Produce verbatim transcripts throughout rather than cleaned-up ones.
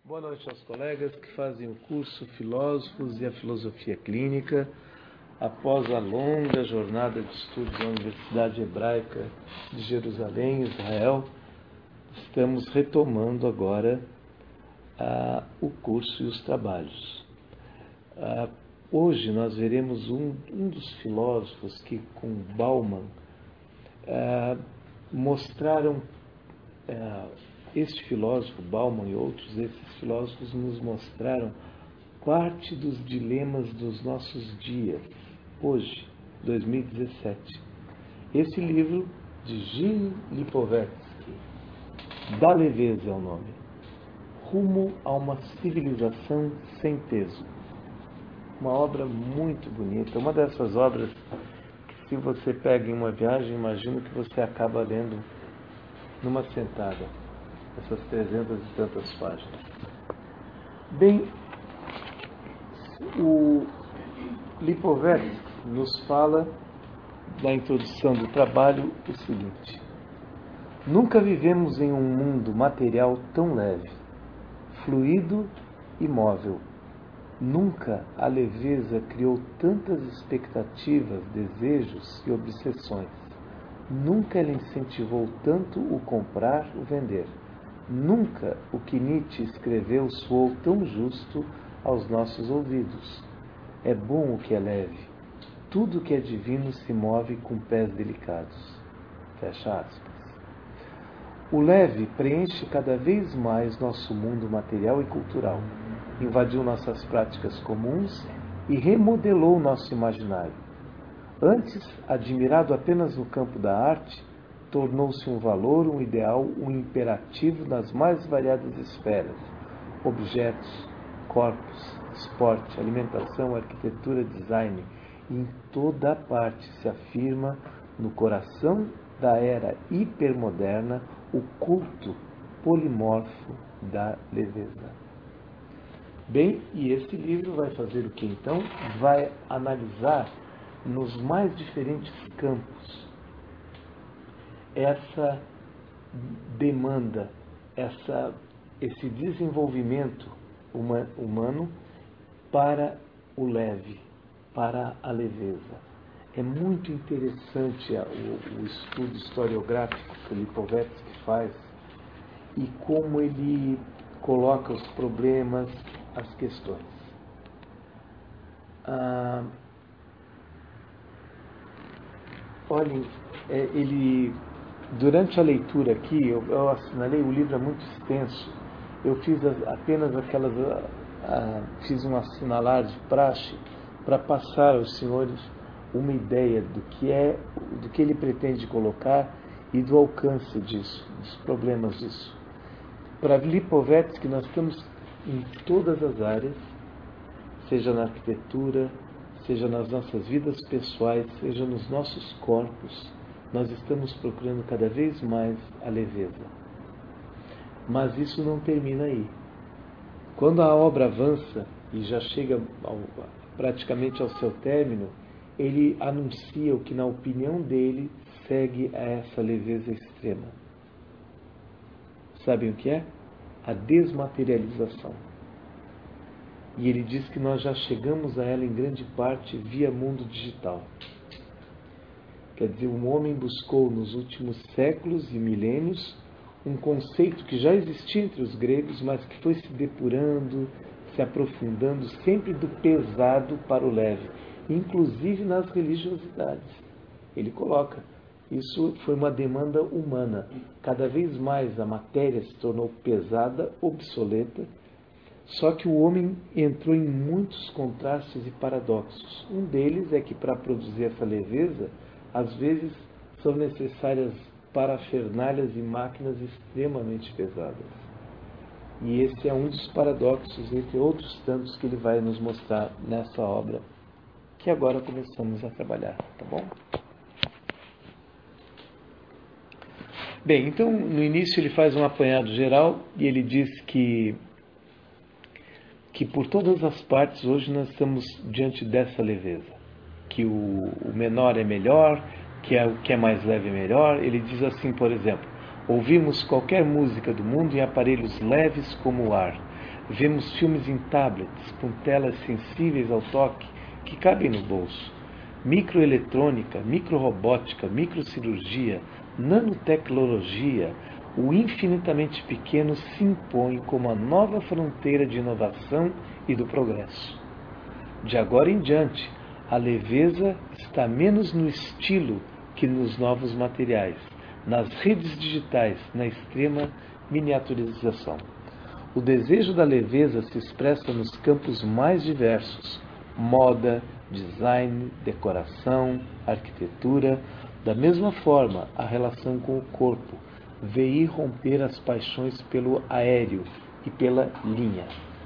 Boa noite aos colegas que fazem o curso Filósofos e a Filosofia Clínica. Após a longa jornada de estudos na Universidade Hebraica de Jerusalém, Israel, estamos retomando agora ah, o curso e os trabalhos. Ah, hoje nós veremos um, um dos filósofos que, com Bauman, ah, mostraram... Ah, Este filósofo, Bauman e outros desses filósofos nos mostraram parte dos dilemas dos nossos dias, hoje, dois mil e dezessete. Esse livro, de Gilles Lipovetsky, Da Leveza é o nome, Rumo a uma Civilização Sem Peso. Uma obra muito bonita, uma dessas obras que, se você pega em uma viagem, imagino que você acaba lendo numa sentada. Essas trezentas e tantas páginas. Bem, o Lipovetsky nos fala, na introdução do trabalho, o seguinte: nunca vivemos em um mundo material tão leve, fluido e móvel. Nunca a leveza criou tantas expectativas, desejos e obsessões. Nunca ela incentivou tanto o comprar, o vender. Nunca o que Nietzsche escreveu soou tão justo aos nossos ouvidos. É bom o que é leve. Tudo que é divino se move com pés delicados. Fecha aspas. O leve preenche cada vez mais nosso mundo material e cultural. Invadiu nossas práticas comuns e remodelou nosso imaginário. Antes, admirado apenas no campo da arte, tornou-se um valor, um ideal, um imperativo nas mais variadas esferas: objetos, corpos, esporte, alimentação, arquitetura, design. E em toda parte se afirma, no coração da era hipermoderna, o culto polimorfo da leveza. Bem, e esse livro vai fazer o que então? Vai analisar nos mais diferentes campos essa demanda, essa, esse desenvolvimento uma, humano para o leve, para a leveza. É muito interessante o, o estudo historiográfico que o Lipovetsky faz e como ele coloca os problemas, as questões. Ah, olhem, é, ele... Durante a leitura aqui, eu, eu assinalei, o livro é muito extenso, eu fiz as, apenas aquelas, a, a, fiz um assinalar de praxe para passar aos senhores uma ideia do que é, do que ele pretende colocar e do alcance disso, dos problemas disso. Para Lipovetsky, nós estamos em todas as áreas, seja na arquitetura, seja nas nossas vidas pessoais, seja nos nossos corpos. Nós estamos procurando cada vez mais a leveza. Mas isso não termina aí. Quando a obra avança e já chega ao, praticamente ao seu término, ele anuncia o que, na opinião dele, segue a essa leveza extrema. Sabem o que é? A desmaterialização. E ele diz que nós já chegamos a ela em grande parte via mundo digital. Quer dizer, o homem buscou nos últimos séculos e milênios um conceito que já existia entre os gregos, mas que foi se depurando, se aprofundando, sempre do pesado para o leve, inclusive nas religiosidades. Ele coloca, isso foi uma demanda humana. Cada vez mais a matéria se tornou pesada, obsoleta, só que o homem entrou em muitos contrastes e paradoxos. Um deles é que, para produzir essa leveza, às vezes são necessárias parafernálias e máquinas extremamente pesadas. E esse é um dos paradoxos, entre outros tantos, que ele vai nos mostrar nessa obra, que agora começamos a trabalhar, tá bom? Bem, então, no início ele faz um apanhado geral e ele diz que, que por todas as partes hoje nós estamos diante dessa leveza. Que o, o menor é melhor, que é, o que é mais leve é melhor. Ele diz assim, por exemplo: ouvimos qualquer música do mundo em aparelhos leves como o ar. Vemos filmes em tablets, com telas sensíveis ao toque, que cabem no bolso. Microeletrônica, microrobótica, microcirurgia, nanotecnologia, o infinitamente pequeno se impõe como a nova fronteira de inovação e do progresso. De agora em diante, a leveza está menos no estilo que nos novos materiais, nas redes digitais, na extrema miniaturização. O desejo da leveza se expressa nos campos mais diversos: moda, design, decoração, arquitetura. Da mesma forma, a relação com o corpo veio romper as paixões pelo aéreo e pela linha.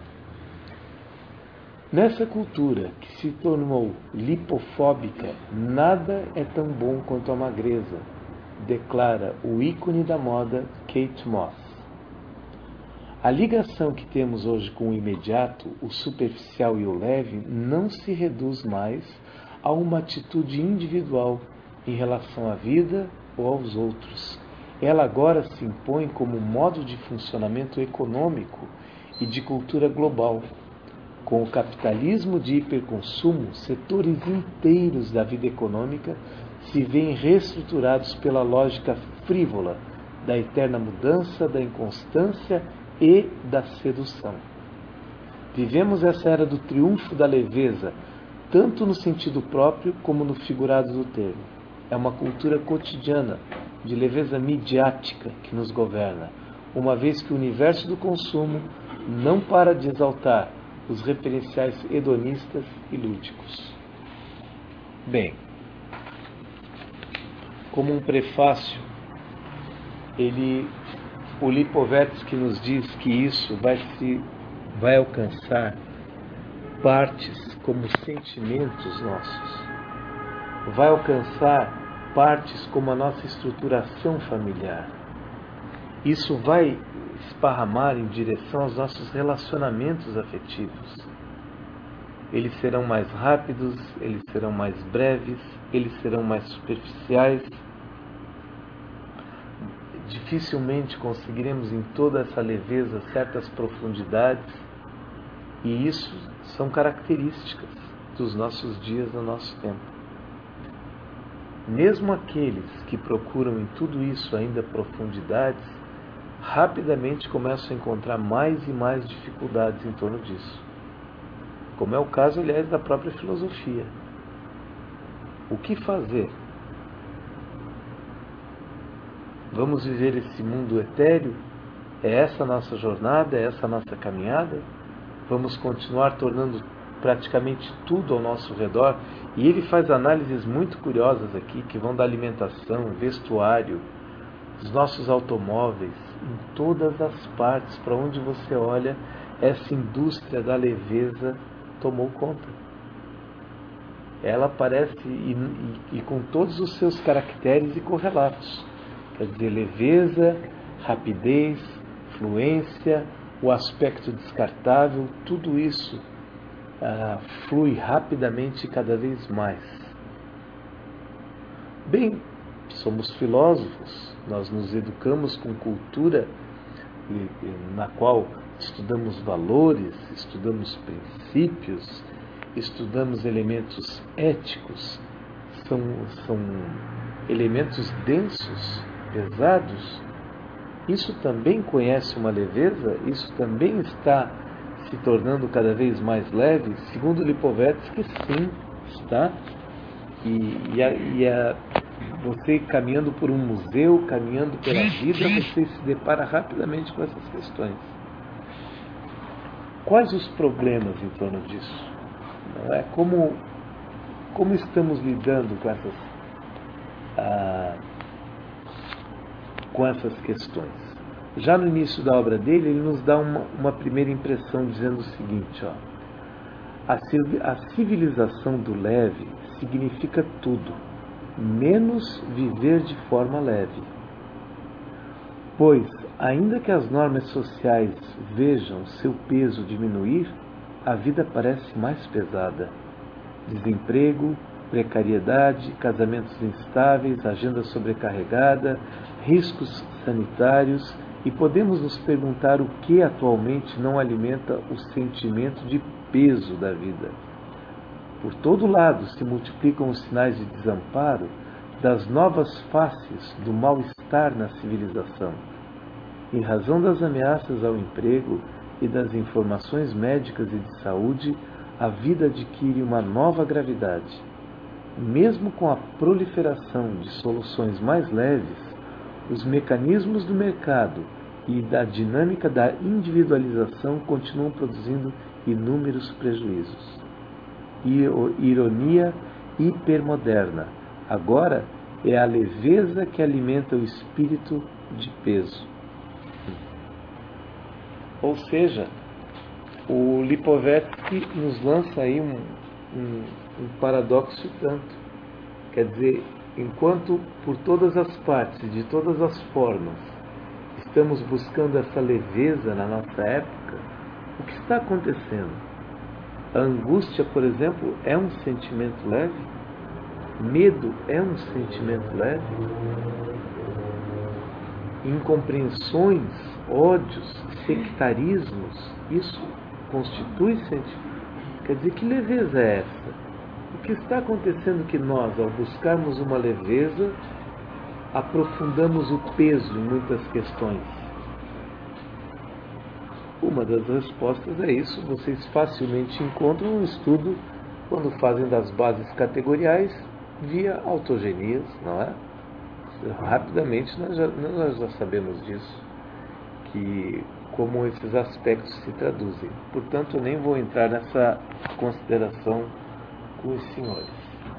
Nessa cultura que se tornou lipofóbica, nada é tão bom quanto a magreza, declara o ícone da moda Kate Moss. A ligação que temos hoje com o imediato, o superficial e o leve não se reduz mais a uma atitude individual em relação à vida ou aos outros. Ela agora se impõe como modo de funcionamento econômico e de cultura global. Com o capitalismo de hiperconsumo, setores inteiros da vida econômica se veem reestruturados pela lógica frívola da eterna mudança, da inconstância e da sedução. Vivemos essa era do triunfo da leveza, tanto no sentido próprio como no figurado do termo. É uma cultura cotidiana de leveza midiática que nos governa, uma vez que o universo do consumo não para de exaltar os referenciais hedonistas e lúdicos. Bem, como um prefácio, ele, o Lipovetsky nos diz que isso vai, se, vai alcançar partes como sentimentos nossos, vai alcançar partes como a nossa estruturação familiar. Isso vai esparramar em direção aos nossos relacionamentos afetivos. Eles serão mais rápidos, eles serão mais breves, eles serão mais superficiais. Dificilmente conseguiremos em toda essa leveza certas profundidades, e isso são características dos nossos dias, do nosso tempo. Mesmo aqueles que procuram em tudo isso ainda profundidades, rapidamente começam a encontrar mais e mais dificuldades em torno disso. Como é o caso, aliás, da própria filosofia. O que fazer? Vamos viver esse mundo etéreo? É essa a nossa jornada? É essa a nossa caminhada? Vamos continuar tornando praticamente tudo ao nosso redor? E ele faz análises muito curiosas aqui, que vão da alimentação, vestuário, dos nossos automóveis, em todas as partes, para onde você olha, essa indústria da leveza tomou conta. Ela aparece e, e, e com todos os seus caracteres e correlatos. Quer dizer, leveza, rapidez, fluência, o aspecto descartável, tudo isso ah, flui rapidamente e cada vez mais. Bem, somos filósofos, nós nos educamos com cultura na qual estudamos valores, estudamos princípios, estudamos elementos éticos, são, são elementos densos, pesados. Isso também conhece uma leveza, isso também está se tornando cada vez mais leve, segundo Lipovetsky, sim, está. E, e, a, e a, você caminhando por um museu, caminhando pela vida, você se depara rapidamente com essas questões. Quais os problemas em torno disso? Não é? Como, como estamos lidando com essas, ah, com essas questões? Já no início da obra dele, ele nos dá uma, uma primeira impressão dizendo o seguinte, ó, a civilização do leve significa tudo, menos viver de forma leve. Pois, ainda que as normas sociais vejam seu peso diminuir, a vida parece mais pesada. Desemprego, precariedade, casamentos instáveis, agenda sobrecarregada, riscos sanitários E podemos nos perguntar o que atualmente não alimenta o sentimento de peso da vida. Por todo lado se multiplicam os sinais de desamparo das novas faces do mal-estar na civilização. Em razão das ameaças ao emprego e das informações médicas e de saúde, a vida adquire uma nova gravidade. Mesmo com a proliferação de soluções mais leves, os mecanismos do mercado e da dinâmica da individualização continuam produzindo inúmeros prejuízos. Ironia hipermoderna. Agora é a leveza que alimenta o espírito de peso. Ou seja, o Lipovetsky nos lança aí um, um, um paradoxo tanto. Quer dizer, enquanto por todas as partes, de todas as formas, estamos buscando essa leveza na nossa época, o que está acontecendo? A angústia, por exemplo, é um sentimento leve? Medo é um sentimento leve? Incompreensões, ódios, sectarismos, isso constitui sentimento? Quer dizer, que leveza é essa? O que está acontecendo que nós, ao buscarmos uma leveza, aprofundamos o peso em muitas questões? Uma das respostas é isso. Vocês facilmente encontram um estudo quando fazem das bases categoriais via autogenias, não é? Rapidamente nós já, nós já sabemos disso, que como esses aspectos se traduzem. Portanto, eu nem vou entrar nessa consideração com os senhores.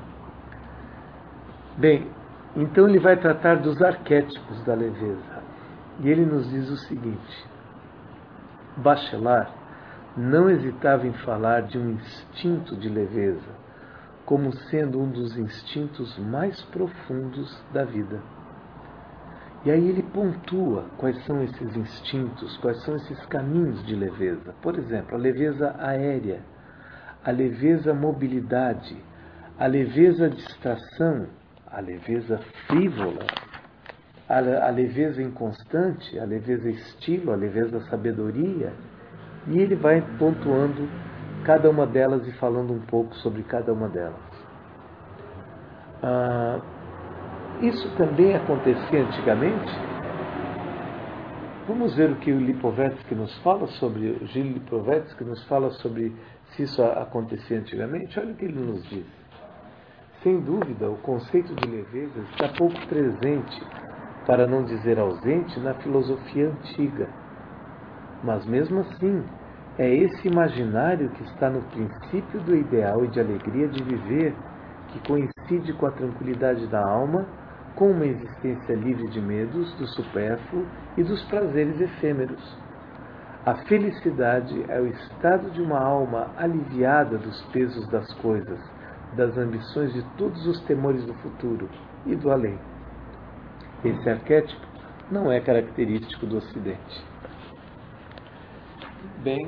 Bem, então ele vai tratar dos arquétipos da leveza. E ele nos diz o seguinte: Bachelard não hesitava em falar de um instinto de leveza como sendo um dos instintos mais profundos da vida. E aí ele pontua quais são esses instintos, quais são esses caminhos de leveza. Por exemplo, a leveza aérea, a leveza mobilidade, a leveza distração, a leveza frívola, a, a leveza inconstante, a leveza estilo, a leveza sabedoria. E ele vai pontuando cada uma delas e falando um pouco sobre cada uma delas. Ah, isso também acontecia antigamente? Vamos ver o que o Lipovetsky nos fala sobre, o Gilles Lipovetsky nos fala sobre se isso acontecia antigamente. Olha o que ele nos diz. Sem dúvida, o conceito de leveza está pouco presente, para não dizer ausente, na filosofia antiga. Mas mesmo assim, é esse imaginário que está no princípio do ideal e de alegria de viver, que coincide com a tranquilidade da alma, com uma existência livre de medos, do supérfluo e dos prazeres efêmeros. A felicidade é o estado de uma alma aliviada dos pesos das coisas, das ambições de todos os temores do futuro e do além. Esse arquétipo não é característico do Ocidente. Bem,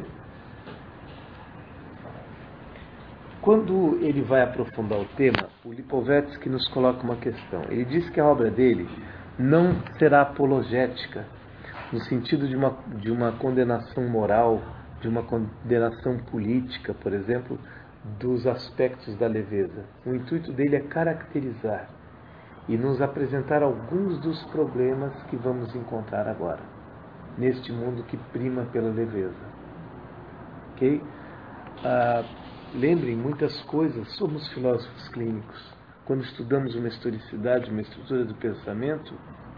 quando ele vai aprofundar o tema, o Lipovetsky nos coloca uma questão. Ele diz que a obra dele não será apologética, no sentido de uma, de uma condenação moral, de uma condenação política, por exemplo, dos aspectos da leveza. O intuito dele é caracterizar e nos apresentar alguns dos problemas que vamos encontrar agora, neste mundo que prima pela leveza. Ok? Ah, lembrem, muitas coisas, somos filósofos clínicos. Quando estudamos uma historicidade, uma estrutura do pensamento,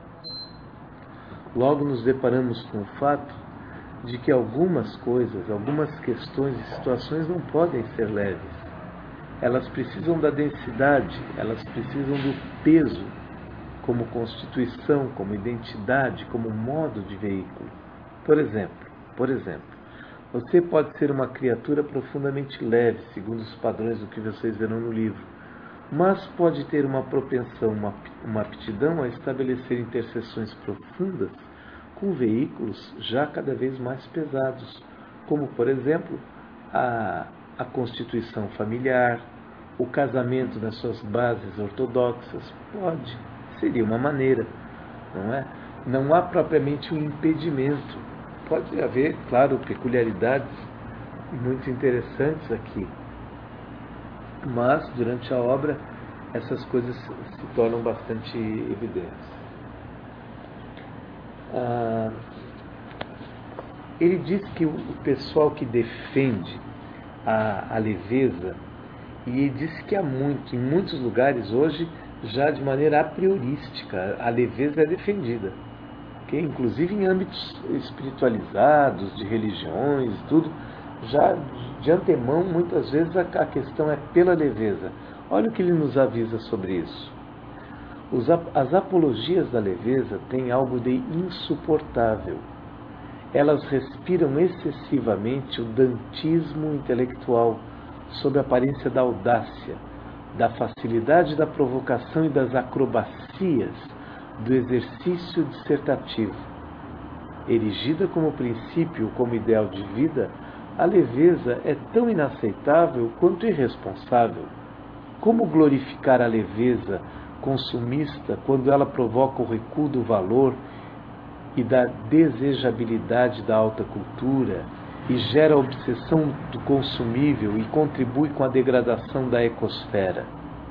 logo nos deparamos com o fato de que algumas coisas, algumas questões e situações não podem ser leves. Elas precisam da densidade, elas precisam do peso, como constituição, como identidade, como modo de veículo. Por exemplo, por exemplo, você pode ser uma criatura profundamente leve, segundo os padrões do que vocês verão no livro, mas pode ter uma propensão, uma, uma aptidão a estabelecer interseções profundas com veículos já cada vez mais pesados, como, por exemplo, a, a constituição familiar, o casamento nas suas bases ortodoxas. Pode, seria uma maneira, não é? não há propriamente um impedimento. Pode haver, claro, peculiaridades muito interessantes aqui, mas durante a obra essas coisas se tornam bastante evidentes. Ah, ele diz que o pessoal que defende a, a leveza, e diz que há muito, em muitos lugares hoje, já de maneira a priorística, a leveza é defendida. Okay? Inclusive em âmbitos espiritualizados, de religiões, tudo, já de antemão, muitas vezes a, a questão é pela leveza. Olha o que ele nos avisa sobre isso. Os, as apologias da leveza têm algo de insuportável. Elas respiram excessivamente o dantismo intelectual, sob a aparência da audácia, da facilidade da provocação e das acrobacias do exercício dissertativo. Erigida como princípio, como ideal de vida, a leveza é tão inaceitável quanto irresponsável. Como glorificar a leveza consumista quando ela provoca o recuo do valor e da desejabilidade da alta cultura e gera a obsessão do consumível e contribui com a degradação da ecosfera?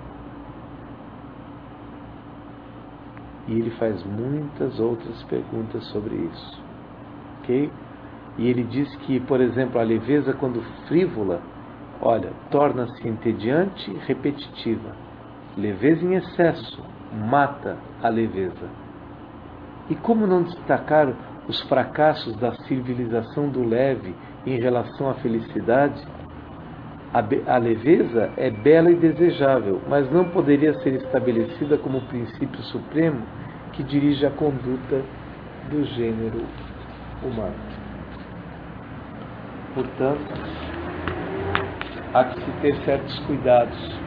E ele faz muitas outras perguntas sobre isso. Ok? E ele diz que, por exemplo, a leveza, quando frívola, olha, torna-se entediante e repetitiva. Leveza em excesso mata a leveza. E como não destacar os fracassos da civilização do leve em relação à felicidade? A, a leveza é bela e desejável, mas não poderia ser estabelecida como princípio supremo que dirige a conduta do gênero humano. Portanto, há que se ter certos cuidados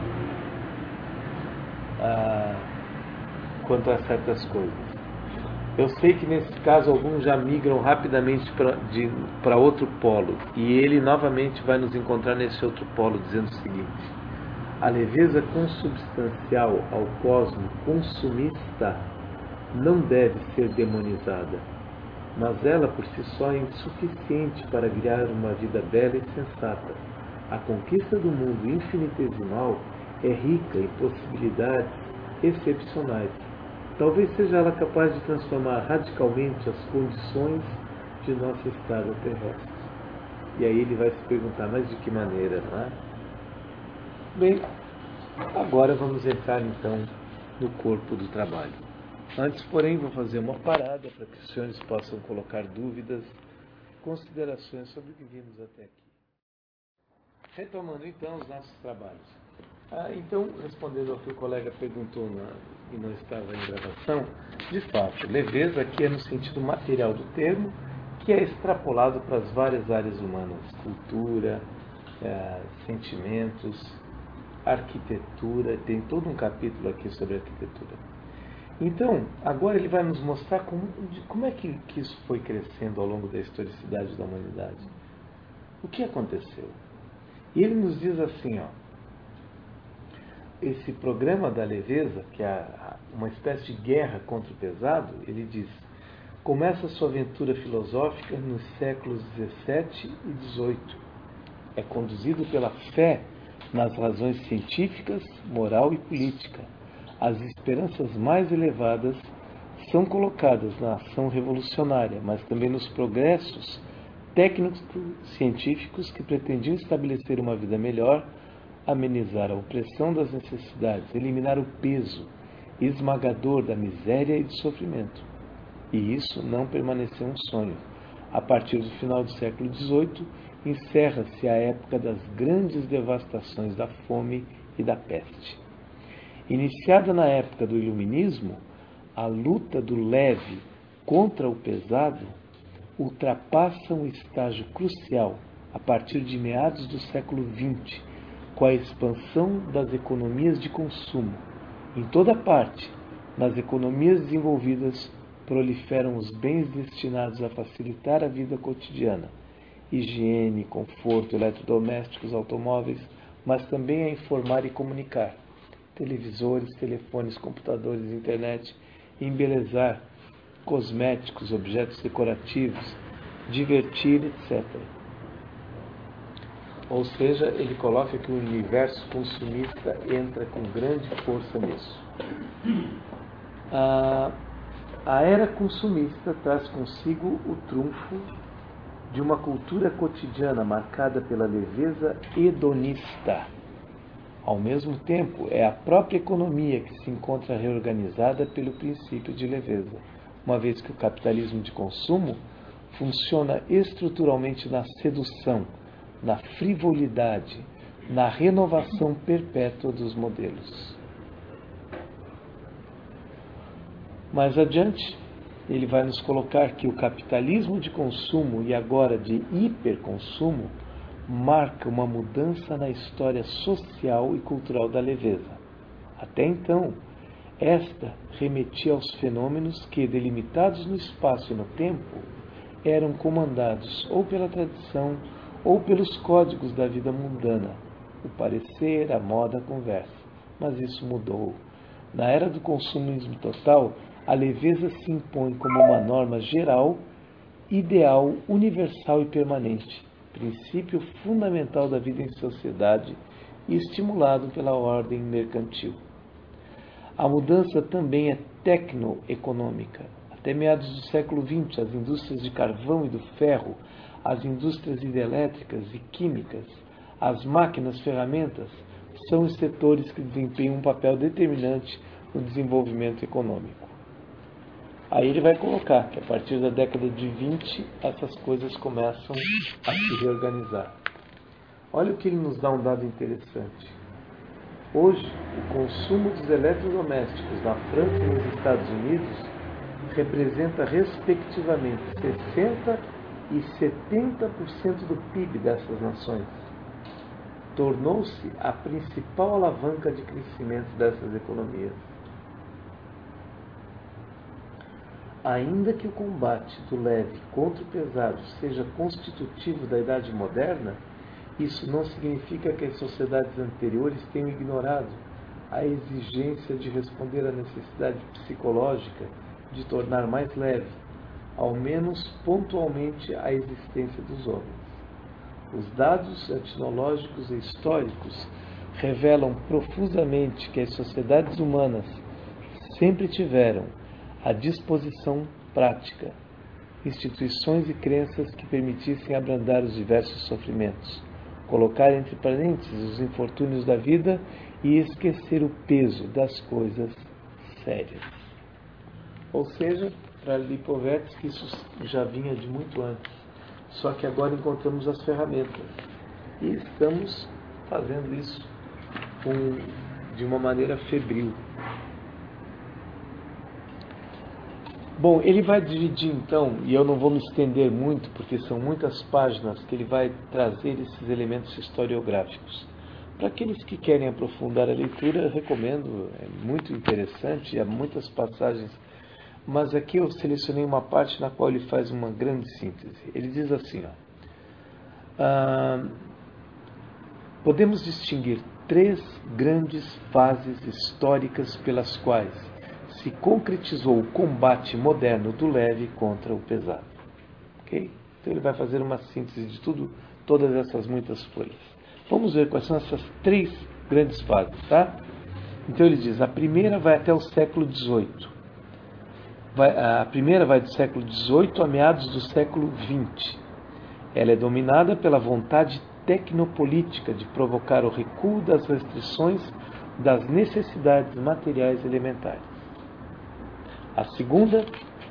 ah, quanto a certas coisas. Eu sei que nesse caso alguns já migram rapidamente para outro polo, e ele novamente vai nos encontrar nesse outro polo dizendo o seguinte: a leveza consubstancial ao cosmo consumista não deve ser demonizada, mas ela por si só é insuficiente para guiar uma vida bela e sensata. A conquista do mundo infinitesimal é rica em possibilidades excepcionais. Talvez seja ela capaz de transformar radicalmente as condições de nossa estada terrestre. E aí ele vai se perguntar, mas de que maneira, não é? Bem, agora vamos entrar então no corpo do trabalho. Antes, porém, vou fazer uma parada para que os senhores possam colocar dúvidas, considerações sobre o que vimos até aqui. Retomando então os nossos trabalhos. Ah, então, respondendo ao que o colega perguntou na, e não estava em gravação, de fato, leveza aqui é no sentido material do termo, que é extrapolado para as várias áreas humanas: cultura, eh, sentimentos, arquitetura. Tem todo um capítulo aqui sobre arquitetura. Então, agora ele vai nos mostrar como, de, como é que, que isso foi crescendo ao longo da historicidade da humanidade. O que aconteceu? E ele nos diz assim, ó, esse programa da leveza, que é uma espécie de guerra contra o pesado, ele diz: começa sua aventura filosófica nos séculos dezessete e dezoito. É conduzido pela fé nas razões científicas, moral e política. As esperanças mais elevadas são colocadas na ação revolucionária, mas também nos progressos técnicos científicos que pretendiam estabelecer uma vida melhor, amenizar a opressão das necessidades, eliminar o peso esmagador da miséria e do sofrimento. E isso não permaneceu um sonho. A partir do final do século dezoito, encerra-se a época das grandes devastações da fome e da peste. Iniciada na época do Iluminismo, a luta do leve contra o pesado ultrapassa um estágio crucial a partir de meados do século vinte, com a expansão das economias de consumo. Em toda parte, nas economias desenvolvidas, proliferam os bens destinados a facilitar a vida cotidiana: higiene, conforto, eletrodomésticos, automóveis, mas também a informar e comunicar: televisores, telefones, computadores, internet, e embelezar cosméticos, objetos decorativos, divertir, etcétera. Ou seja, ele coloca que o universo consumista entra com grande força nisso. A, a era consumista traz consigo o trunfo de uma cultura cotidiana marcada pela leveza hedonista. Ao mesmo tempo, é a própria economia que se encontra reorganizada pelo princípio de leveza, uma vez que o capitalismo de consumo funciona estruturalmente na sedução, na frivolidade, na renovação perpétua dos modelos. Mais adiante, ele vai nos colocar que o capitalismo de consumo e agora de hiperconsumo marca uma mudança na história social e cultural da leveza. Até então, esta remetia aos fenômenos que, delimitados no espaço e no tempo, eram comandados ou pela tradição ou pelos códigos da vida mundana, o parecer, a moda, a conversa. Mas isso mudou. Na era do consumismo total, a leveza se impõe como uma norma geral, ideal, universal e permanente, princípio fundamental da vida em sociedade e estimulado pela ordem mercantil. A mudança também é tecnoeconômica. Até meados do século vinte, as indústrias de carvão e do ferro, as indústrias hidrelétricas e químicas, as máquinas, ferramentas, são os setores que desempenham um papel determinante no desenvolvimento econômico. Aí ele vai colocar que a partir da década de vinte, essas coisas começam a se reorganizar. Olha o que ele nos dá um dado interessante. Hoje, o consumo dos eletrodomésticos na França e nos Estados Unidos representa, respectivamente, sessenta por cento e setenta por cento do P I B dessas nações. Tornou-se a principal alavanca de crescimento dessas economias. Ainda que o combate do leve contra o pesado seja constitutivo da Idade Moderna, isso não significa que as sociedades anteriores tenham ignorado a exigência de responder à necessidade psicológica de tornar mais leve, ao menos pontualmente, a existência dos homens. Os dados etnológicos e históricos revelam profusamente que as sociedades humanas sempre tiveram à disposição prática instituições e crenças que permitissem abrandar os diversos sofrimentos, colocar entre parênteses os infortúnios da vida e esquecer o peso das coisas sérias. Ou seja, para Lipovetsky isso já vinha de muito antes, só que agora encontramos as ferramentas e estamos fazendo isso com, de uma maneira febril. Bom, ele vai dividir então, e eu não vou me estender muito, porque são muitas páginas que ele vai trazer esses elementos historiográficos. Para aqueles que querem aprofundar a leitura, eu recomendo, é muito interessante, há muitas passagens, mas aqui eu selecionei uma parte na qual ele faz uma grande síntese. Ele diz assim, ó, ah, podemos distinguir três grandes fases históricas pelas quais se concretizou o combate moderno do leve contra o pesado. Okay? Então ele vai fazer uma síntese de tudo, todas essas muitas folhas. Vamos ver quais são essas três grandes fases, tá? Então ele diz, a primeira vai até o século dezoito. Vai, a primeira vai do século dezoito a meados do século vinte. Ela é dominada pela vontade tecnopolítica de provocar o recuo das restrições das necessidades materiais elementares. A segunda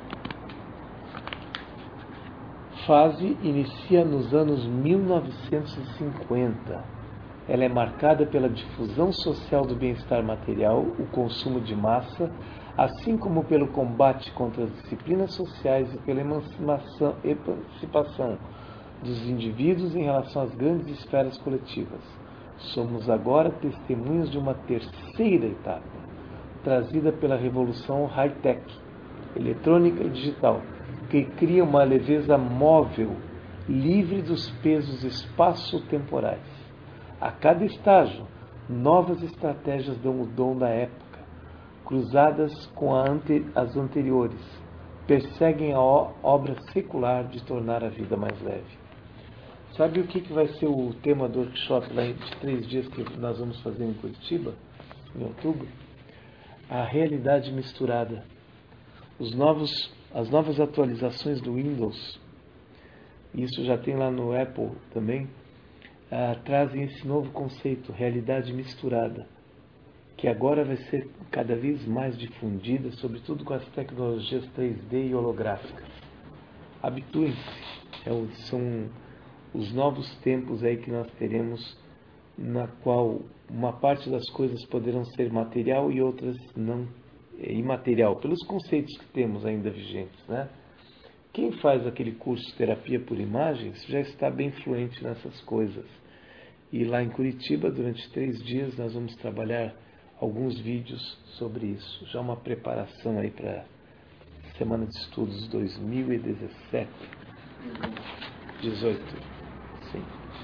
fase inicia nos anos mil novecentos e cinquenta. Ela é marcada pela difusão social do bem-estar material, o consumo de massa, assim como pelo combate contra as disciplinas sociais e pela emancipação, emancipação dos indivíduos em relação às grandes esferas coletivas. Somos agora testemunhas de uma terceira etapa, trazida pela revolução high-tech, eletrônica e digital, que cria uma leveza móvel, livre dos pesos espaço-temporais. A cada estágio, novas estratégias dão o dom da época, cruzadas com a ante, as anteriores, perseguem a obra secular de tornar a vida mais leve. Sabe o que, que vai ser o tema do workshop lá de três dias que nós vamos fazer em Curitiba, em outubro? A realidade misturada. Os novos, as novas atualizações do Windows, isso já tem lá no Apple também, ah, trazem esse novo conceito, realidade misturada, que agora vai ser cada vez mais difundida, sobretudo com as tecnologias três D e holográficas. Habituem-se, é o, são os novos tempos aí que nós teremos, na qual uma parte das coisas poderão ser material e outras não é, imaterial, pelos conceitos que temos ainda vigentes, né? Quem faz aquele curso Terapia por Imagens já está bem fluente nessas coisas. E lá em Curitiba, durante três dias, nós vamos trabalhar alguns vídeos sobre isso. Já uma preparação aí para a Semana de Estudos dois mil e dezessete. dezoito. Sim.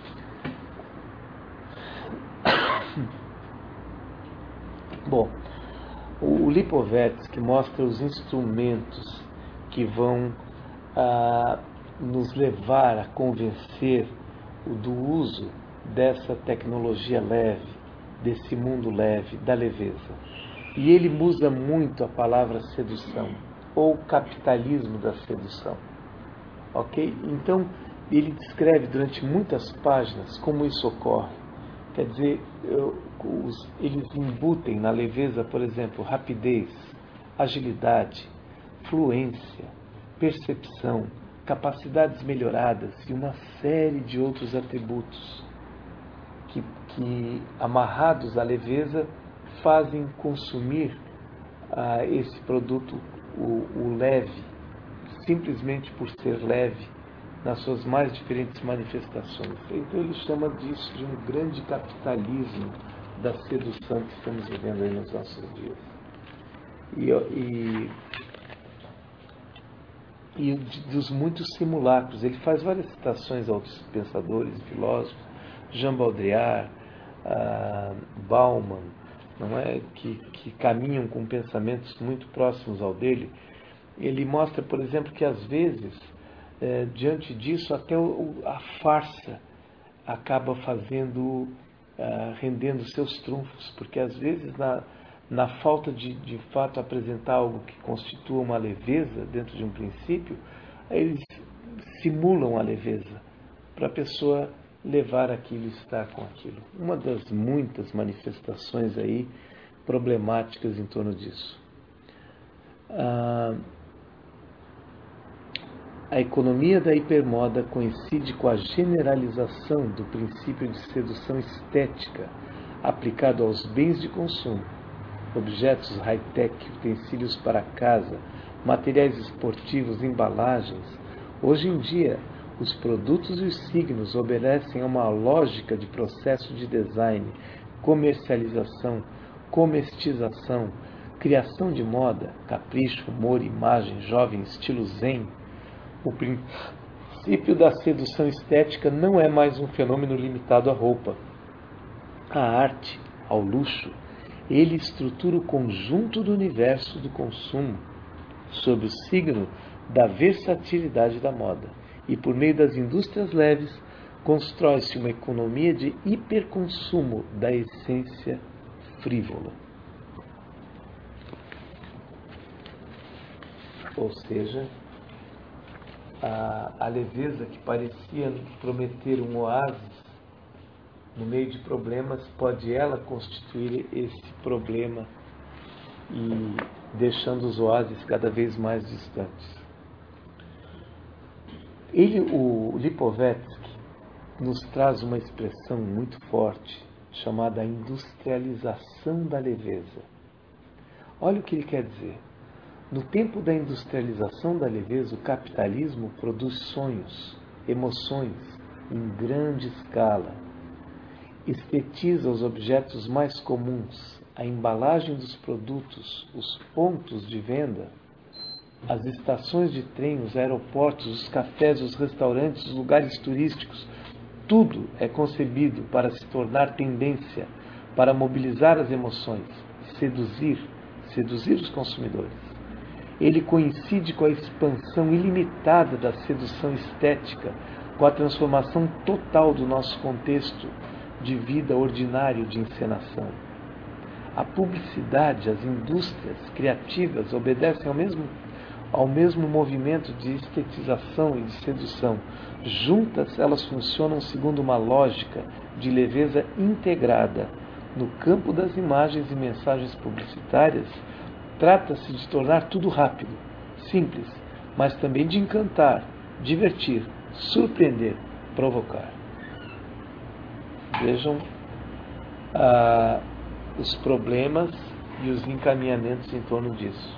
Bom, o Lipovetsky mostra os instrumentos que vão ah, nos levar a convencer do uso dessa tecnologia leve, desse mundo leve, da leveza. E ele usa muito a palavra sedução, ou capitalismo da sedução. Ok? Então, ele descreve durante muitas páginas como isso ocorre. Quer dizer, eu, os, eles embutem na leveza, por exemplo, rapidez, agilidade, fluência, percepção, capacidades melhoradas e uma série de outros atributos que, que amarrados à leveza, fazem consumir ah, esse produto, o, o leve, simplesmente por ser leve, nas suas mais diferentes manifestações. Então ele chama disso de um grande capitalismo da sedução que estamos vivendo aí nos nossos dias. E, e, e dos muitos simulacros. Ele faz várias citações a outros pensadores e filósofos, Jean Baudrillard, uh, Bauman, não é? que, que caminham com pensamentos muito próximos ao dele. Ele mostra, por exemplo, que às vezes, eh, diante disso, até o, a farsa acaba fazendo, uh, rendendo seus trunfos, porque às vezes na, na falta de, de fato, apresentar algo que constitua uma leveza dentro de um princípio, eles simulam a leveza para a pessoa levar aquilo e estar com aquilo. Uma das muitas manifestações aí problemáticas em torno disso. Ah, a economia da hipermoda coincide com a generalização do princípio de sedução estética aplicado aos bens de consumo, objetos high-tech, utensílios para casa, materiais esportivos, embalagens. Hoje em dia, os produtos e os signos obedecem a uma lógica de processo de design, comercialização, comestização, criação de moda, capricho, humor, imagem, jovem, estilo zen. O princípio da sedução estética não é mais um fenômeno limitado à roupa, à arte, ao luxo. Ele estrutura o conjunto do universo do consumo sob o signo da versatilidade da moda. E por meio das indústrias leves, constrói-se uma economia de hiperconsumo da essência frívola. Ou seja, a, a leveza que parecia prometer um oásis no meio de problemas, pode ela constituir esse problema e deixando os oásis cada vez mais distantes. Ele, o Lipovetsky, nos traz uma expressão muito forte chamada industrialização da leveza. Olha o que ele quer dizer. No tempo da industrialização da leveza, o capitalismo produz sonhos, emoções em grande escala. Estetiza os objetos mais comuns, a embalagem dos produtos, os pontos de venda, as estações de trem, os aeroportos, os cafés, os restaurantes, os lugares turísticos. Tudo é concebido para se tornar tendência, para mobilizar as emoções, seduzir, seduzir os consumidores. Ele coincide com a expansão ilimitada da sedução estética, com a transformação total do nosso contexto de vida ordinário de encenação. A publicidade, as indústrias criativas obedecem ao mesmo, ao mesmo movimento de estetização e de sedução. Juntas, elas funcionam segundo uma lógica de leveza integrada. No campo das imagens e mensagens publicitárias, trata-se de tornar tudo rápido, simples, mas também de encantar, divertir, surpreender, provocar. Vejam ah, os problemas e os encaminhamentos em torno disso.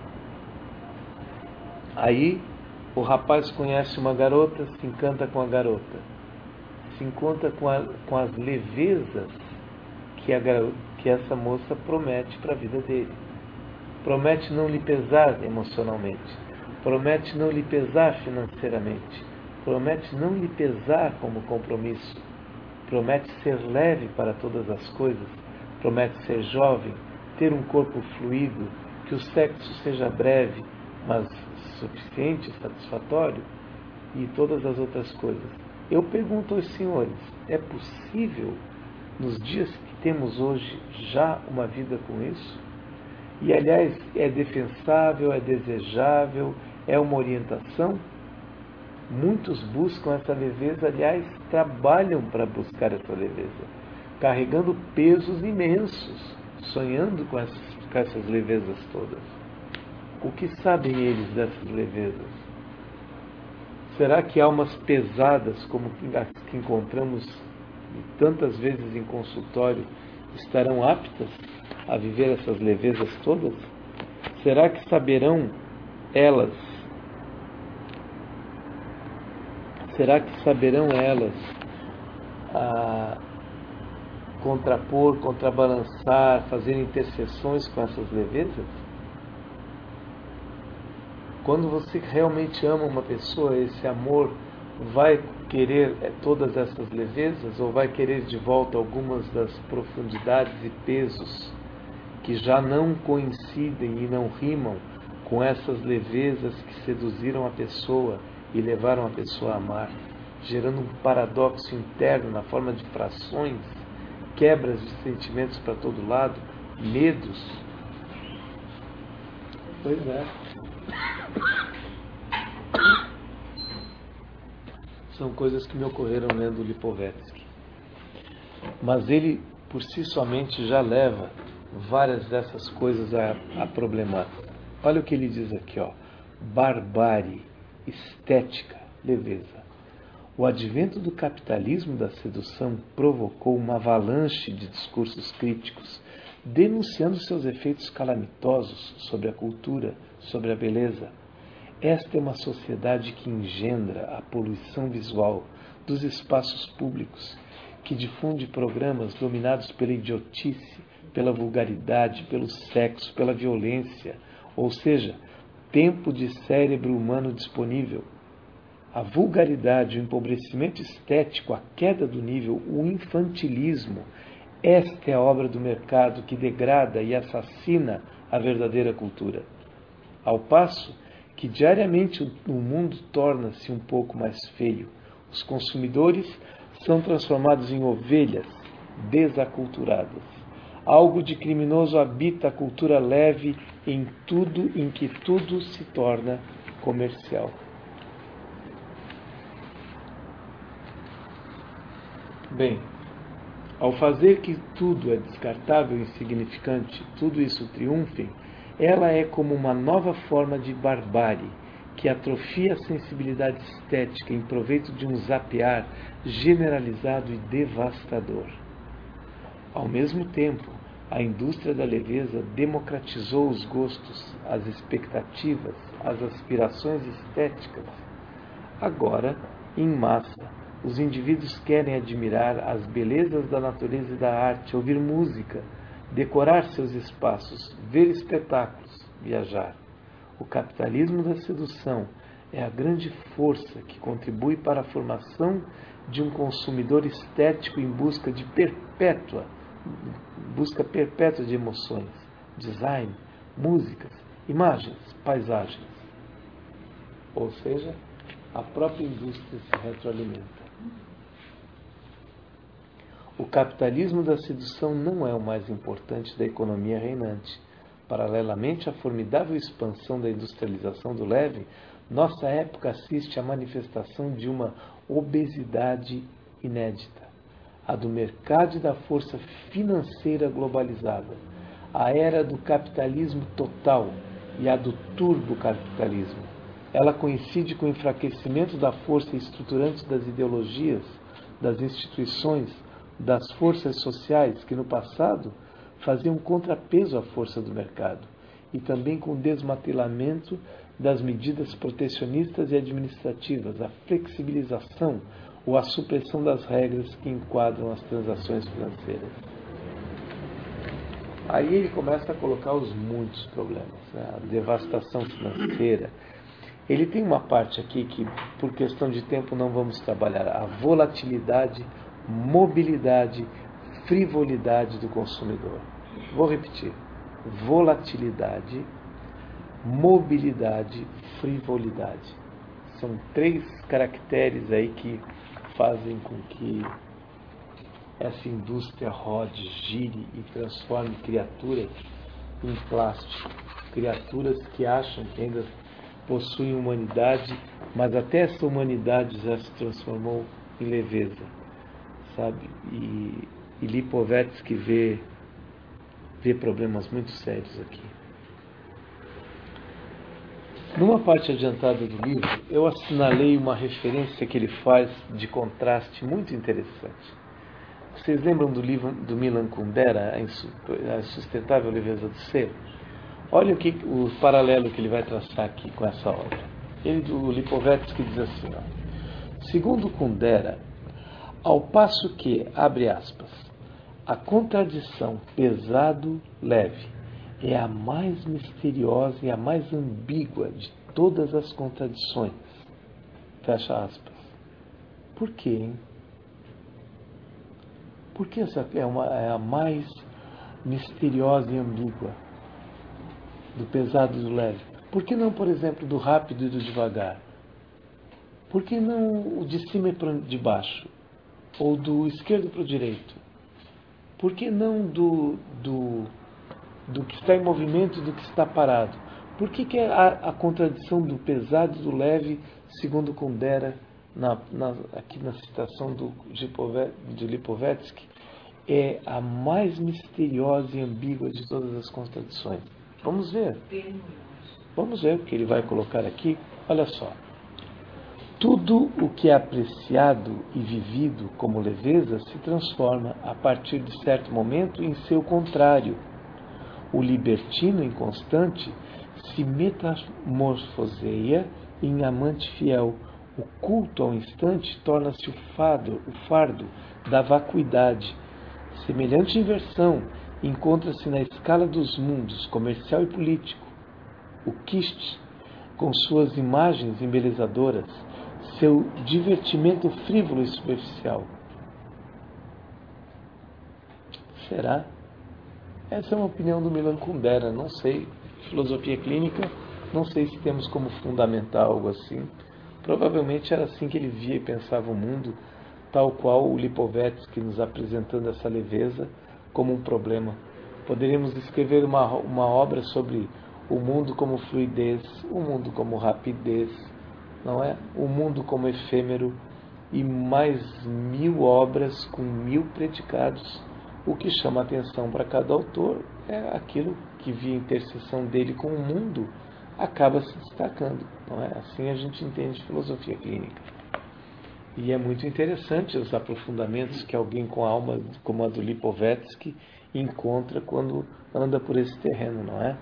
Aí, o rapaz conhece uma garota, se encanta com a garota, se encontra com, a, com as levezas que, a, que essa moça promete para a vida dele. Promete não lhe pesar emocionalmente, promete não lhe pesar financeiramente, promete não lhe pesar como compromisso, promete ser leve para todas as coisas, promete ser jovem, ter um corpo fluido, que o sexo seja breve, mas suficiente, satisfatório, e todas as outras coisas. Eu pergunto aos senhores, é possível, nos dias que temos hoje, já uma vida com isso? E, aliás, é defensável, é desejável, é uma orientação? Muitos buscam essa leveza, aliás, trabalham para buscar essa leveza, carregando pesos imensos, sonhando com essas, com essas levezas todas. O que sabem eles dessas levezas? Será que almas pesadas, como as que encontramos tantas vezes em consultório, estarão aptas a viver essas levezas todas? Será que saberão elas, será que saberão elas a contrapor, contrabalançar, fazer interseções com essas levezas? Quando você realmente ama uma pessoa, esse amor vai querer todas essas levezas ou vai querer de volta algumas das profundidades e pesos que já não coincidem e não rimam com essas levezas que seduziram a pessoa e levaram a pessoa a amar, gerando um paradoxo interno na forma de frações, quebras de sentimentos para todo lado, medos? Pois é. São coisas que me ocorreram lendo Lipovetsky. Mas ele, por si somente, já leva várias dessas coisas a, a problemar. Olha o que ele diz aqui, ó. Barbárie, estética, leveza. O advento do capitalismo da sedução provocou uma avalanche de discursos críticos, denunciando seus efeitos calamitosos sobre a cultura, sobre a beleza. Esta é uma sociedade que engendra a poluição visual dos espaços públicos, que difunde programas dominados pela idiotice, pela vulgaridade, pelo sexo, pela violência, ou seja, tempo de cérebro humano disponível. A vulgaridade, o empobrecimento estético, a queda do nível, o infantilismo, esta é a obra do mercado que degrada e assassina a verdadeira cultura. Ao passo que diariamente o mundo torna-se um pouco mais feio, os consumidores são transformados em ovelhas desaculturadas. Algo de criminoso habita a cultura leve em tudo, em que tudo se torna comercial. Bem, ao fazer que tudo é descartável e insignificante, tudo isso triunfe, ela é como uma nova forma de barbárie, que atrofia a sensibilidade estética em proveito de um zapear generalizado e devastador. Ao mesmo tempo, a indústria da leveza democratizou os gostos, as expectativas, as aspirações estéticas. Agora, em massa, os indivíduos querem admirar as belezas da natureza e da arte, ouvir música, decorar seus espaços, ver espetáculos, viajar. O capitalismo da sedução é a grande força que contribui para a formação de um consumidor estético em busca de perpétua, busca perpétua de emoções, design, músicas, Imagens, paisagens. Ou seja, a própria indústria se retroalimenta. O capitalismo da sedução não é o mais importante da economia reinante. Paralelamente à formidável expansão da industrialização do leve, nossa época assiste à manifestação de uma obesidade inédita, a do mercado e da força financeira globalizada, a era do capitalismo total e a do turbocapitalismo. Ela coincide com o enfraquecimento da força estruturante das ideologias, das instituições, das forças sociais que no passado faziam contrapeso à força do mercado, e também com o desmantelamento das medidas protecionistas e administrativas, a flexibilização ou a supressão das regras que enquadram as transações financeiras. Aí ele começa a colocar os muitos problemas, né? A devastação financeira. Ele tem uma parte aqui que, por questão de tempo, não vamos trabalhar. A volatilidade, mobilidade, frivolidade do consumidor. Vou repetir. Volatilidade, mobilidade, frivolidade. São três caracteres aí que fazem com que essa indústria rode, gire e transforme criaturas em plástico. Criaturas que acham que ainda possuem humanidade, mas até essa humanidade já se transformou em leveza, sabe? E, e Lipovetsky vê, vê problemas muito sérios aqui. Numa parte adiantada do livro, eu assinalei uma referência que ele faz de contraste muito interessante. Vocês lembram do livro do Milan Kundera, A Insustentável Leveza do Ser? Olha o, que, o paralelo que ele vai traçar aqui com essa obra. Ele, o Lipovetsky, diz assim, ó, segundo Kundera, ao passo que, abre aspas, a contradição pesado-leve é a mais misteriosa e a mais ambígua de todas as contradições. Fecha aspas. Por quê, hein? Por que essa é, uma, é a mais misteriosa e ambígua do pesado e do leve? Por que não, por exemplo, do rápido e do devagar? Por que não o de cima para de baixo? Ou do esquerdo para o direito? Por que não do, do, do que está em movimento e do que está parado? Por que, que é a, a contradição do pesado e do leve, segundo Kundera, na, na, aqui na citação do, de Lipovetsky, é a mais misteriosa e ambígua de todas as contradições? Vamos ver. Vamos ver o que ele vai colocar aqui. Olha só. Tudo o que é apreciado e vivido como leveza se transforma, a partir de certo momento, em seu contrário. O libertino inconstante se metamorfoseia em amante fiel. O culto ao instante torna-se o fardo, o fardo da vacuidade. Semelhante inversão encontra-se na escala dos mundos comercial e político. O Kist, com suas imagens embelezadoras, seu divertimento frívolo e superficial. Será? Essa é uma opinião do Milan Kundera. Não sei, filosofia clínica, não sei se temos como fundamentar algo assim. Provavelmente era assim que ele via e pensava o mundo, tal qual o Lipovetsky nos apresentando essa leveza como um problema. Poderíamos escrever uma, uma obra sobre o mundo como fluidez, o mundo como rapidez, não é? O mundo como efêmero, e mais mil obras com mil predicados. O que chama atenção para cada autor é aquilo que, via interseção dele com o mundo, acaba se destacando, não é? Assim a gente entende filosofia clínica. E é muito interessante os aprofundamentos que alguém com a alma como a do Lipovetsky encontra quando anda por esse terreno, não é?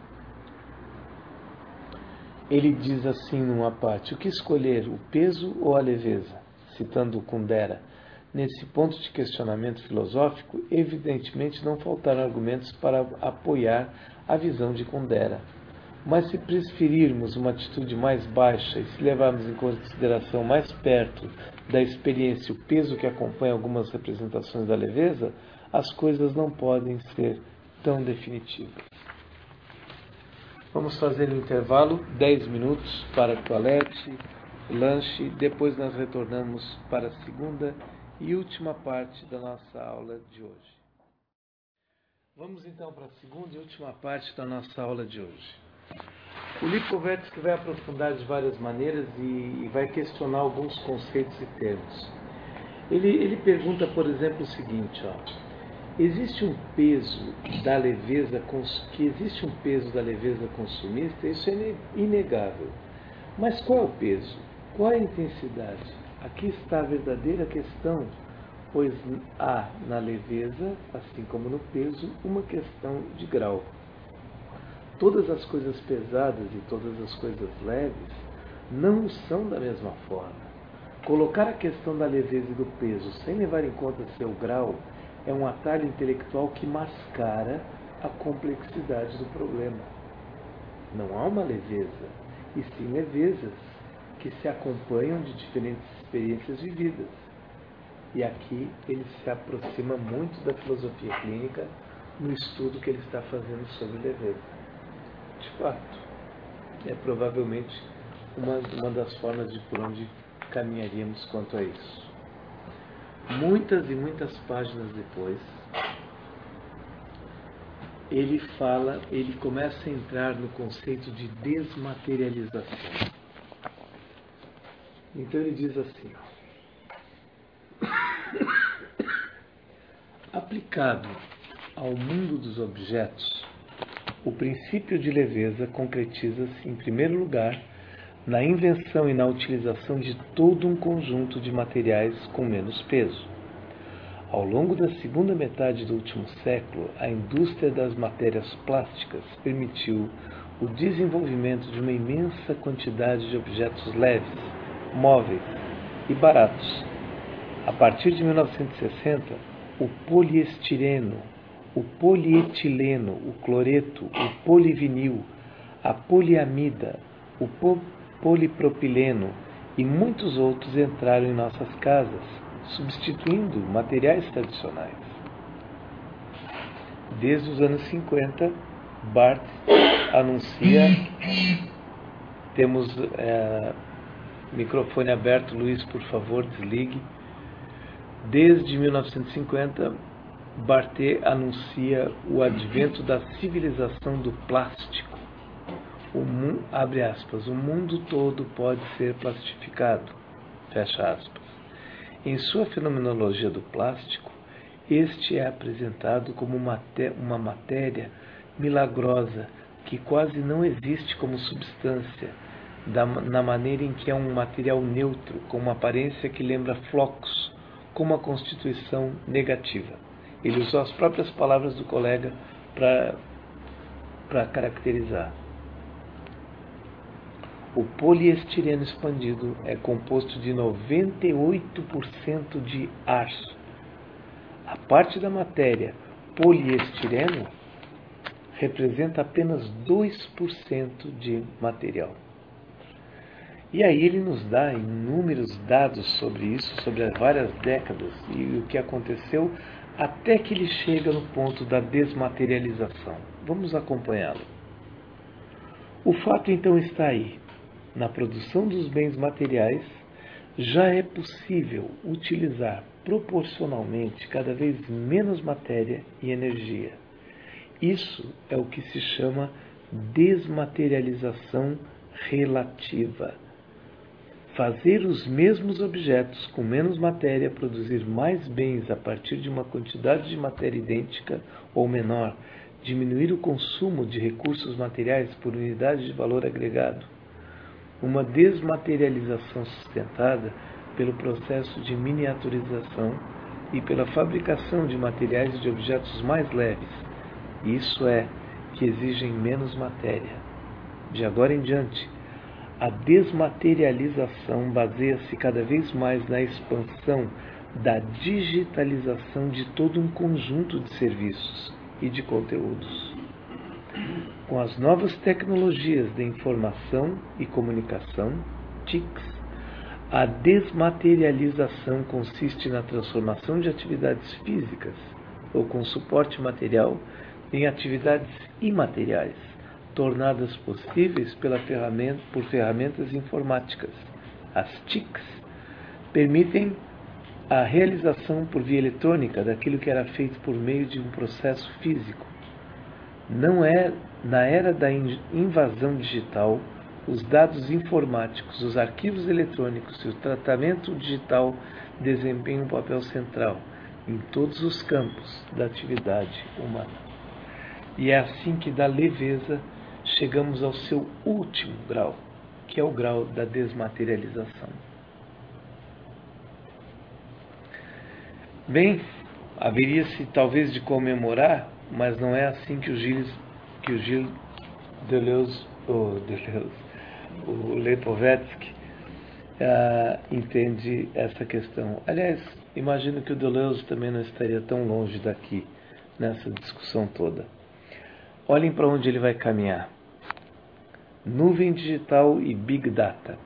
Ele diz assim numa parte: o que escolher, o peso ou a leveza? Citando Kundera. Nesse ponto de questionamento filosófico, evidentemente não faltaram argumentos para apoiar a visão de Kundera. Mas se preferirmos uma atitude mais baixa e se levarmos em consideração mais perto da experiência o peso que acompanha algumas representações da leveza, as coisas não podem ser tão definitivas. Vamos fazer um intervalo, dez minutos para toalete, lanche, depois nós retornamos para a segunda e última parte da nossa aula de hoje. Vamos então para a segunda e última parte da nossa aula de hoje. O Lipovetsky vai aprofundar de várias maneiras e, e vai questionar alguns conceitos e termos. Ele, ele pergunta, por exemplo, o seguinte, ó. Existe um peso da leveza, que existe um peso da leveza consumista, isso é inegável. Mas qual é o peso? Qual é a intensidade? Aqui está a verdadeira questão, pois há na leveza, assim como no peso, uma questão de grau. Todas as coisas pesadas e todas as coisas leves não são da mesma forma. Colocar a questão da leveza e do peso sem levar em conta seu grau é um atalho intelectual que mascara a complexidade do problema. Não há uma leveza, e sim levezas que se acompanham de diferentes experiências vividas. E aqui ele se aproxima muito da filosofia clínica no estudo que ele está fazendo sobre leveza. De fato, é provavelmente uma, uma das formas de por onde caminharíamos quanto a isso. Muitas e muitas páginas depois, ele fala, ele começa a entrar no conceito de desmaterialização. Então ele diz assim, ó, aplicado ao mundo dos objetos, o princípio de leveza concretiza-se, em primeiro lugar, na invenção e na utilização de todo um conjunto de materiais com menos peso. Ao longo da segunda metade do último século, a indústria das matérias plásticas permitiu o desenvolvimento de uma imensa quantidade de objetos leves, móveis e baratos. A partir de mil novecentos e sessenta, o poliestireno, o polietileno, o cloreto, o polivinil, a poliamida, o po polipropileno e muitos outros entraram em nossas casas, substituindo materiais tradicionais. Desde os anos cinquenta, Barth anuncia... Temos é, microfone aberto, Luiz, por favor, desligue. Desde mil novecentos e cinquenta, Barth anuncia o advento da civilização do plástico. O mundo, abre aspas, o mundo todo pode ser plastificado, fecha aspas. Em sua fenomenologia do plástico, este é apresentado como uma, uma matéria milagrosa que quase não existe como substância, da, na maneira em que é um material neutro, com uma aparência que lembra flocos, com uma constituição negativa. Ele usou as próprias palavras do colega para caracterizar. O poliestireno expandido é composto de noventa e oito por cento de ar. A parte da matéria poliestireno representa apenas dois por cento de material. E aí ele nos dá inúmeros dados sobre isso, sobre as várias décadas e o que aconteceu até que ele chega no ponto da desmaterialização. Vamos acompanhá-lo. O fato então está aí. Na produção dos bens materiais, já é possível utilizar proporcionalmente cada vez menos matéria e energia. Isso é o que se chama desmaterialização relativa. Fazer os mesmos objetos com menos matéria, produzir mais bens a partir de uma quantidade de matéria idêntica ou menor, diminuir o consumo de recursos materiais por unidade de valor agregado. Uma desmaterialização sustentada pelo processo de miniaturização e pela fabricação de materiais e de objetos mais leves, isso é, que exigem menos matéria. De agora em diante, a desmaterialização baseia-se cada vez mais na expansão da digitalização de todo um conjunto de serviços e de conteúdos. Com as novas tecnologias de informação e comunicação, T I Cs, a desmaterialização consiste na transformação de atividades físicas ou com suporte material em atividades imateriais, tornadas possíveis pela ferramenta, por ferramentas informáticas. As T I Cs permitem a realização por via eletrônica daquilo que era feito por meio de um processo físico. Não é na era da invasão digital, os dados informáticos, os arquivos eletrônicos e o tratamento digital desempenham um papel central em todos os campos da atividade humana. E é assim que, da leveza, chegamos ao seu último grau, que é o grau da desmaterialização. Bem, haveria-se talvez de comemorar, mas não é assim que o Gilles, que o Gilles Deleuze, oh, Deleuze, o Lipovetsky uh, entende essa questão. Aliás, imagino que o Deleuze também não estaria tão longe daqui nessa discussão toda. Olhem para onde ele vai caminhar. Nuvem digital e Big Data.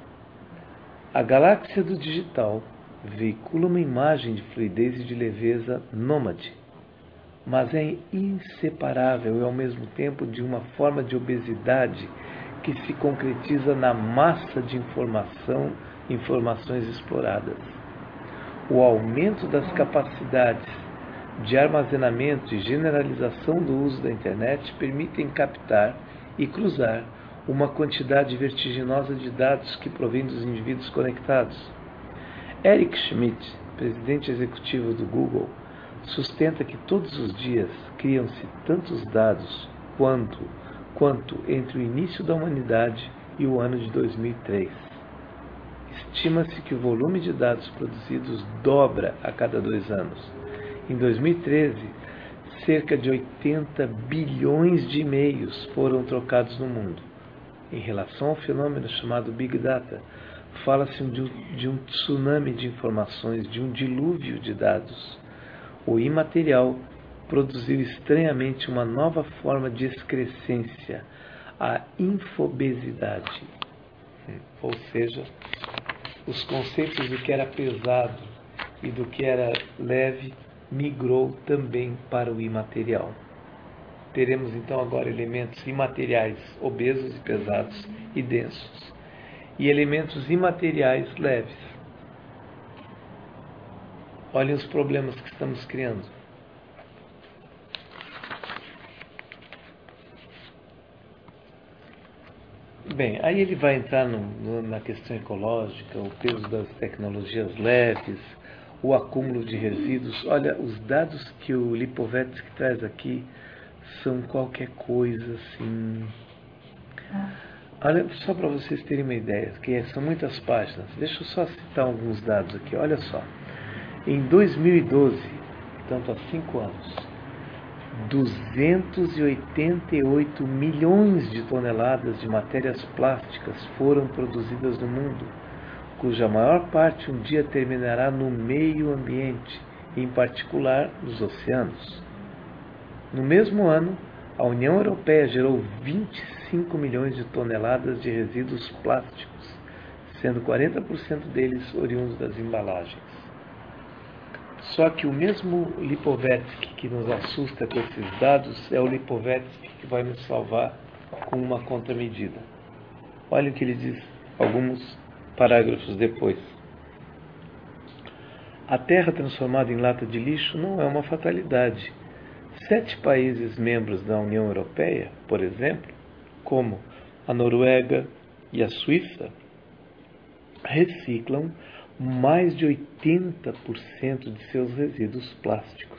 A galáxia do digital veicula uma imagem de fluidez e de leveza nômade, mas é inseparável e ao mesmo tempo de uma forma de obesidade que se concretiza na massa de informação, informações exploradas. O aumento das capacidades de armazenamento e generalização do uso da internet permitem captar e cruzar uma quantidade vertiginosa de dados que provém dos indivíduos conectados. Eric Schmidt, presidente executivo do Google, sustenta que todos os dias criam-se tantos dados quanto, quanto entre o início da humanidade e o ano de dois mil e três. Estima-se que o volume de dados produzidos dobra a cada dois anos. Em dois mil e treze, cerca de oitenta bilhões de e-mails foram trocados no mundo. Em relação ao fenômeno chamado Big Data, fala-se de um, de um tsunami de informações, de um dilúvio de dados. O imaterial produziu estranhamente uma nova forma de excrescência, a infobesidade. Ou seja, os conceitos do que era pesado e do que era leve migrou também para o imaterial. Teremos então agora elementos imateriais obesos e pesados e densos, e elementos imateriais leves. Olhem os problemas que estamos criando. Bem, aí ele vai entrar no, no, na questão ecológica, o peso das tecnologias leves, o acúmulo de resíduos. Olha, os dados que o Lipovetsky traz aqui são qualquer coisa assim. Olha, só para vocês terem uma ideia, que são muitas páginas. Deixa eu só citar alguns dados aqui. Olha só. Em dois mil e doze, portanto há cinco anos, duzentos e oitenta e oito milhões de toneladas de matérias plásticas foram produzidas no mundo, cuja maior parte um dia terminará no meio ambiente, em particular nos oceanos. No mesmo ano, a União Europeia gerou vinte e cinco milhões de toneladas de resíduos plásticos, sendo quarenta por cento deles oriundos das embalagens. Só que o mesmo Lipovetsky que nos assusta com esses dados é o Lipovetsky que vai nos salvar com uma contramedida. Olha o que ele diz alguns parágrafos depois. A Terra transformada em lata de lixo não é uma fatalidade. Sete países membros da União Europeia, por exemplo, como a Noruega e a Suíça, reciclam mais de oitenta por cento de seus resíduos plásticos.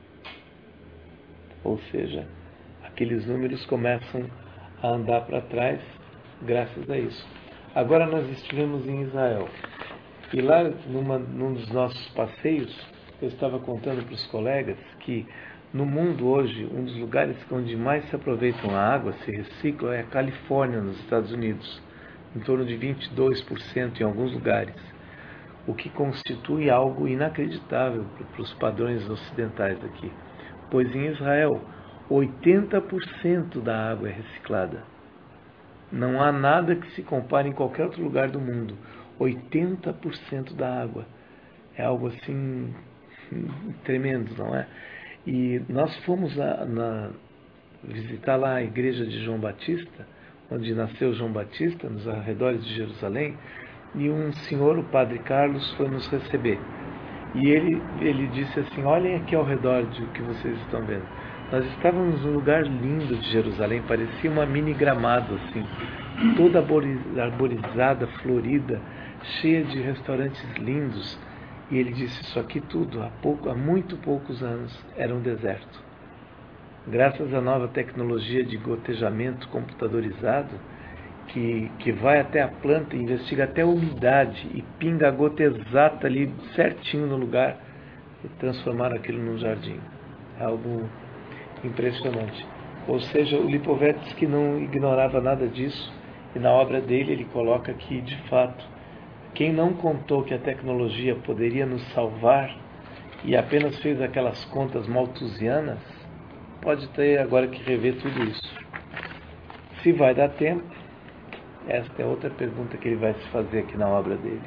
Ou seja, aqueles números começam a andar para trás graças a isso. Agora nós estivemos em Israel e lá numa, num dos nossos passeios eu estava contando para os colegas que no mundo hoje um dos lugares onde mais se aproveitam a água, se recicla, é a Califórnia, nos Estados Unidos, em torno de vinte e dois por cento em alguns lugares, o que constitui algo inacreditável para os padrões ocidentais aqui, pois em Israel oitenta por cento da água é reciclada. Não há nada que se compare em qualquer outro lugar do mundo. oitenta por cento da água. É algo assim tremendo, não é? E nós fomos na, na, visitar lá a igreja de João Batista, onde nasceu João Batista, nos arredores de Jerusalém, e um senhor, o padre Carlos, foi nos receber. E ele, ele disse assim, olhem aqui ao redor de que vocês estão vendo. Nós estávamos num lugar lindo de Jerusalém, parecia uma mini gramado, assim, toda arborizada, florida, cheia de restaurantes lindos. E ele disse, isso aqui tudo, há, pouco, há muito poucos anos, era um deserto. Graças à nova tecnologia de gotejamento computadorizado, que, que vai até a planta, investiga até a umidade e pinga a gota exata ali, certinho no lugar, e transformar aquilo num jardim. É algo impressionante. Ou seja, o Lipovetsky não ignorava nada disso, e na obra dele ele coloca que, de fato, quem não contou que a tecnologia poderia nos salvar e apenas fez aquelas contas malthusianas, pode ter agora que rever tudo isso. Se vai dar tempo, esta é outra pergunta que ele vai se fazer aqui na obra dele.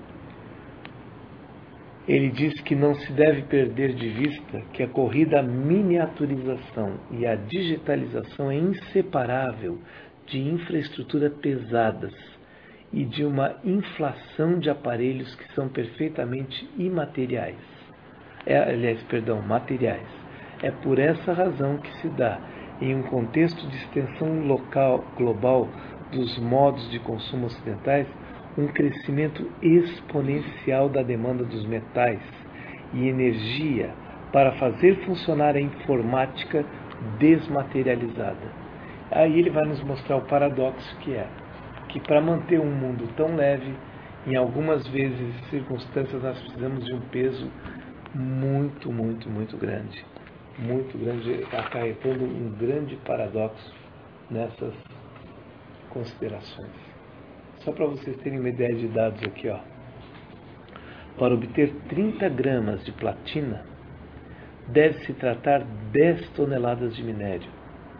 Ele diz que não se deve perder de vista que a corrida à miniaturização e à digitalização é inseparável de infraestruturas pesadas e de uma inflação de aparelhos que são perfeitamente imateriais. É, aliás, perdão, materiais. É por essa razão que se dá, em um contexto de extensão local, global dos modos de consumo ocidentais, um crescimento exponencial da demanda dos metais e energia para fazer funcionar a informática desmaterializada. Aí ele vai nos mostrar o paradoxo que é, que para manter um mundo tão leve, em algumas vezes e circunstâncias nós precisamos de um peso muito, muito, muito grande. Muito grande, acarretando um grande paradoxo nessas considerações. Só para vocês terem uma ideia de dados aqui, ó. Para obter trinta gramas de platina, deve-se tratar dez toneladas de minério.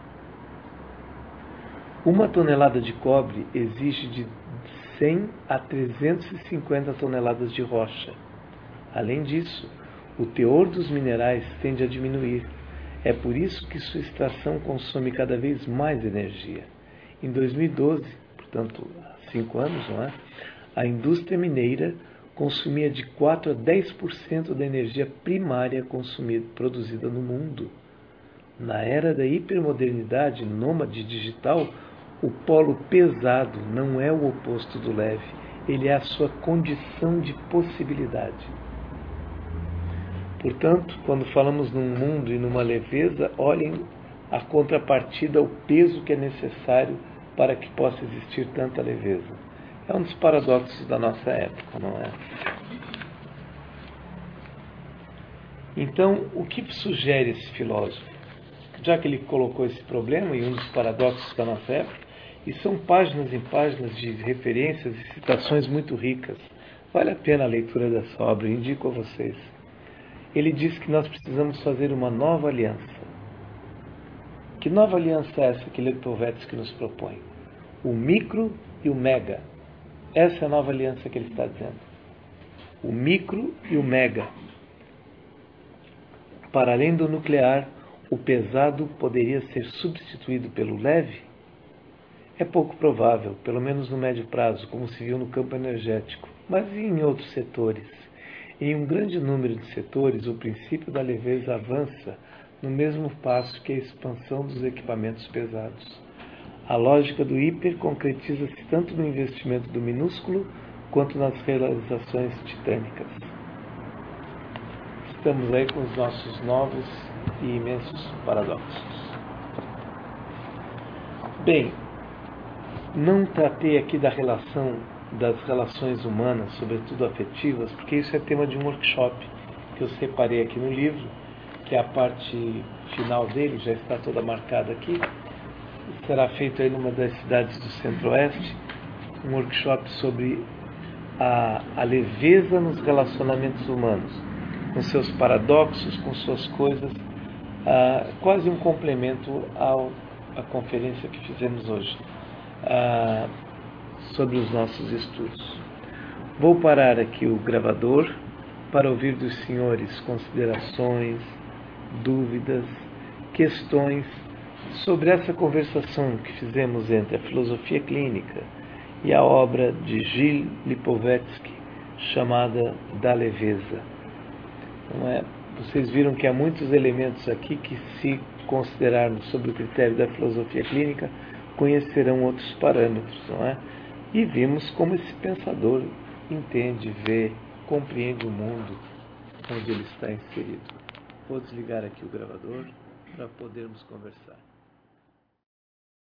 Uma tonelada de cobre exige de cem a trezentas e cinquenta toneladas de rocha. Além disso, o teor dos minerais tende a diminuir. É por isso que sua extração consome cada vez mais energia. Em dois mil e doze, portanto, há cinco anos, não é? A indústria mineira consumia de quatro a dez por cento da energia primária consumida, produzida no mundo. Na era da hipermodernidade nômade digital, o polo pesado não é o oposto do leve, ele é a sua condição de possibilidade. Portanto, quando falamos num mundo e numa leveza, olhem a contrapartida, o peso que é necessário para que possa existir tanta leveza. É um dos paradoxos da nossa época, não é? Então, o que sugere esse filósofo? Já que ele colocou esse problema e um dos paradoxos da nossa época, e são páginas em páginas de referências e citações muito ricas. Vale a pena a leitura dessa obra, eu indico a vocês. Ele diz que nós precisamos fazer uma nova aliança. Que nova aliança é essa que Lipovetsky nos propõe? O micro e o mega. Essa é a nova aliança que ele está dizendo. O micro e o mega. Para além do nuclear, o pesado poderia ser substituído pelo leve? É pouco provável, pelo menos no médio prazo, como se viu no campo energético, mas e em outros setores? Em um grande número de setores, o princípio da leveza avança no mesmo passo que a expansão dos equipamentos pesados. A lógica do hiper concretiza-se tanto no investimento do minúsculo quanto nas realizações titânicas. Estamos aí com os nossos novos e imensos paradoxos. Bem, não tratei aqui da relação das relações humanas, sobretudo afetivas, porque isso é tema de um workshop que eu separei aqui no livro, que é a parte final dele, já está toda marcada aqui. Será feito aí numa das cidades do Centro-Oeste, um workshop sobre a, a leveza nos relacionamentos humanos, com seus paradoxos, com suas coisas, ah, quase um complemento ao, à conferência que fizemos hoje. Ah, sobre os nossos estudos. Vou parar aqui o gravador para ouvir dos senhores considerações, dúvidas, questões sobre essa conversação que fizemos entre a filosofia clínica e a obra de Gilles Lipovetsky, chamada Da Leveza. Não é? Vocês viram que há muitos elementos aqui que, se considerarmos sob o critério da filosofia clínica, conhecerão outros parâmetros, não é? E vimos como esse pensador entende, vê, compreende o mundo onde ele está inserido. Vou desligar aqui o gravador para podermos conversar.